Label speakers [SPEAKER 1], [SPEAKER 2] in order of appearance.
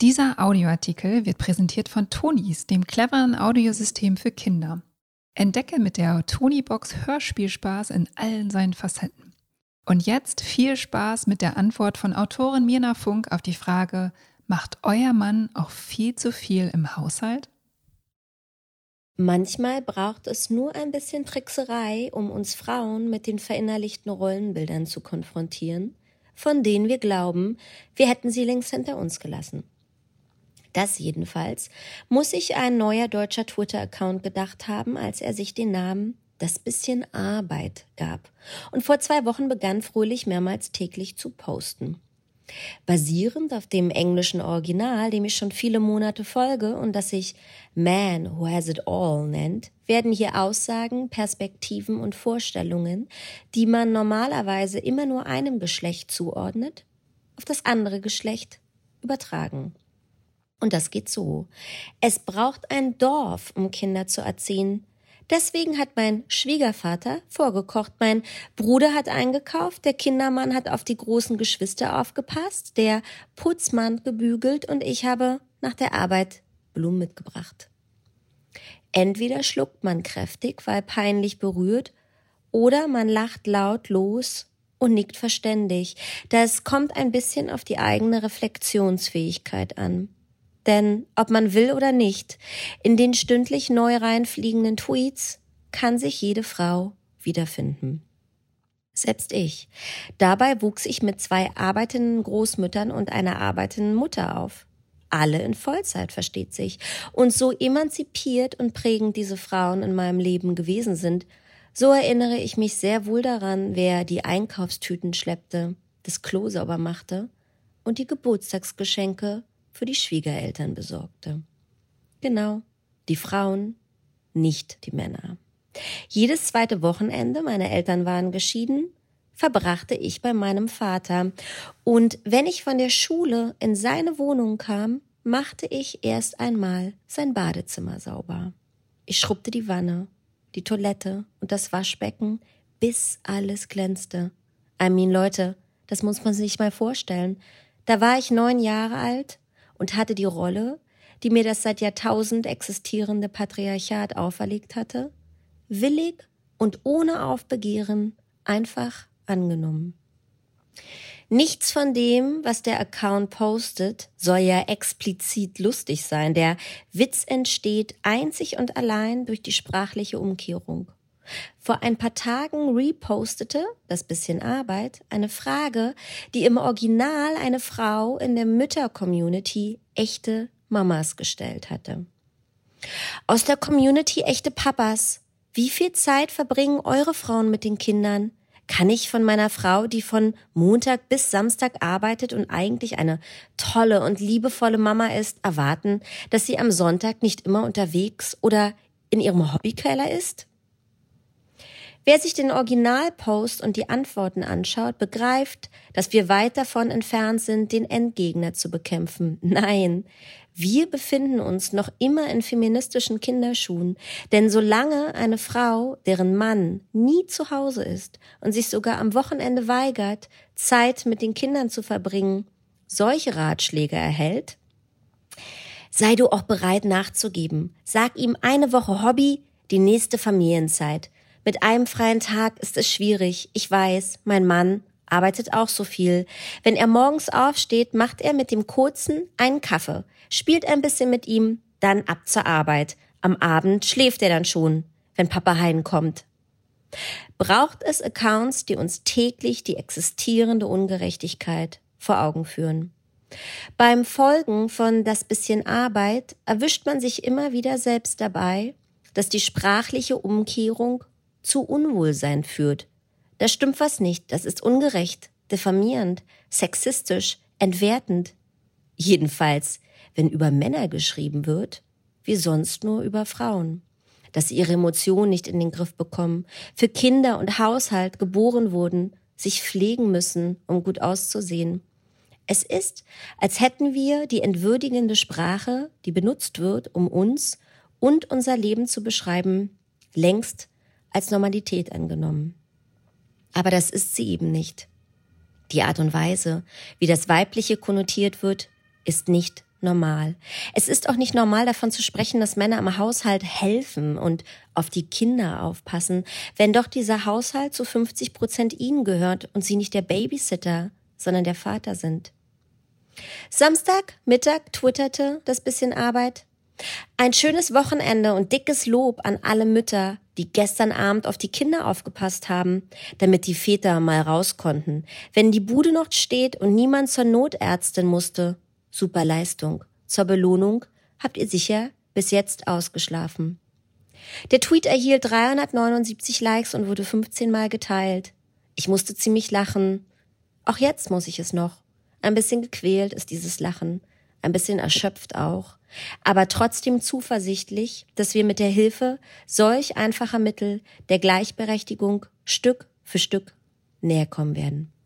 [SPEAKER 1] Dieser Audioartikel wird präsentiert von Tonis, dem cleveren Audiosystem für Kinder. Entdecke mit der Tonibox Hörspielspaß in allen seinen Facetten. Und jetzt viel Spaß mit der Antwort von Autorin Mirna Funk auf die Frage: Macht euer Mann auch viel zu viel im Haushalt?
[SPEAKER 2] Manchmal braucht es nur ein bisschen Trickserei, um uns Frauen mit den verinnerlichten Rollenbildern zu konfrontieren, von denen wir glauben, wir hätten sie längst hinter uns gelassen. Das jedenfalls muss sich ein neuer deutscher Twitter-Account gedacht haben, als er sich den Namen »Das bisschen Arbeit« gab und vor 2 Wochen begann, fröhlich mehrmals täglich zu posten. Basierend auf dem englischen Original, dem ich schon viele Monate folge und das sich Man Who Has It All nennt, werden hier Aussagen, Perspektiven und Vorstellungen, die man normalerweise immer nur einem Geschlecht zuordnet, auf das andere Geschlecht übertragen. Und das geht so: Es braucht ein Dorf, um Kinder zu erziehen. Deswegen hat mein Schwiegervater vorgekocht, mein Bruder hat eingekauft, der Kindermann hat auf die großen Geschwister aufgepasst, der Putzmann gebügelt und ich habe nach der Arbeit Blumen mitgebracht. Entweder schluckt man kräftig, weil peinlich berührt, oder man lacht laut los und nickt verständig. Das kommt ein bisschen auf die eigene Reflexionsfähigkeit an. Denn ob man will oder nicht, in den stündlich neu reinfliegenden Tweets kann sich jede Frau wiederfinden. Selbst ich. Dabei wuchs ich mit 2 arbeitenden Großmüttern und einer arbeitenden Mutter auf. Alle in Vollzeit, versteht sich. Und so emanzipiert und prägend diese Frauen in meinem Leben gewesen sind, so erinnere ich mich sehr wohl daran, wer die Einkaufstüten schleppte, das Klo sauber machte und die Geburtstagsgeschenke für die Schwiegereltern besorgte. Genau, die Frauen, nicht die Männer. Jedes 2. Wochenende, meine Eltern waren geschieden, verbrachte ich bei meinem Vater. Und wenn ich von der Schule in seine Wohnung kam, machte ich erst einmal sein Badezimmer sauber. Ich schrubbte die Wanne, die Toilette und das Waschbecken, bis alles glänzte. Leute, das muss man sich mal vorstellen. Da war ich 9 Jahre alt und hatte die Rolle, die mir das seit Jahrtausend existierende Patriarchat auferlegt hatte, willig und ohne Aufbegehren einfach angenommen. Nichts von dem, was der Account postet, soll ja explizit lustig sein. Der Witz entsteht einzig und allein durch die sprachliche Umkehrung. Vor ein paar Tagen repostete das bisschen Arbeit eine Frage, die im Original eine Frau in der Mütter-Community echte Mamas gestellt hatte. Aus der Community echte Papas: Wie viel Zeit verbringen eure Frauen mit den Kindern? Kann ich von meiner Frau, die von Montag bis Samstag arbeitet und eigentlich eine tolle und liebevolle Mama ist, erwarten, dass sie am Sonntag nicht immer unterwegs oder in ihrem Hobbykeller ist? Wer sich den Originalpost und die Antworten anschaut, begreift, dass wir weit davon entfernt sind, den Endgegner zu bekämpfen. Nein, wir befinden uns noch immer in feministischen Kinderschuhen, denn solange eine Frau, deren Mann nie zu Hause ist und sich sogar am Wochenende weigert, Zeit mit den Kindern zu verbringen, solche Ratschläge erhält: Sei du auch bereit nachzugeben. Sag ihm 1 Woche Hobby, die nächste Familienzeit. Mit einem freien Tag ist es schwierig. Ich weiß, mein Mann arbeitet auch so viel. Wenn er morgens aufsteht, macht er mit dem Kurzen einen Kaffee, spielt ein bisschen mit ihm, dann ab zur Arbeit. Am Abend schläft er dann schon, wenn Papa heimkommt. Braucht es Accounts, die uns täglich die existierende Ungerechtigkeit vor Augen führen? Beim Folgen von das bisschen Arbeit erwischt man sich immer wieder selbst dabei, dass die sprachliche Umkehrung zu Unwohlsein führt. Da stimmt was nicht, das ist ungerecht, diffamierend, sexistisch, entwertend. Jedenfalls, wenn über Männer geschrieben wird, wie sonst nur über Frauen. Dass sie ihre Emotionen nicht in den Griff bekommen, für Kinder und Haushalt geboren wurden, sich pflegen müssen, um gut auszusehen. Es ist, als hätten wir die entwürdigende Sprache, die benutzt wird, um uns und unser Leben zu beschreiben, längst als Normalität angenommen. Aber das ist sie eben nicht. Die Art und Weise, wie das Weibliche konnotiert wird, ist nicht normal. Es ist auch nicht normal, davon zu sprechen, dass Männer im Haushalt helfen und auf die Kinder aufpassen, wenn doch dieser Haushalt zu 50% ihnen gehört und sie nicht der Babysitter, sondern der Vater sind. Samstag, Mittag twitterte das bisschen Arbeit. Ein schönes Wochenende und dickes Lob an alle Mütter, die gestern Abend auf die Kinder aufgepasst haben, damit die Väter mal raus konnten, wenn die Bude noch steht und niemand zur Notärztin musste. Super Leistung. Zur Belohnung habt ihr sicher bis jetzt ausgeschlafen. Der Tweet erhielt 379 Likes und wurde 15 Mal geteilt. Ich musste ziemlich lachen. Auch jetzt muss ich es noch. Ein bisschen gequält ist dieses Lachen, ein bisschen erschöpft auch, aber trotzdem zuversichtlich, dass wir mit der Hilfe solch einfacher Mittel der Gleichberechtigung Stück für Stück näher kommen werden.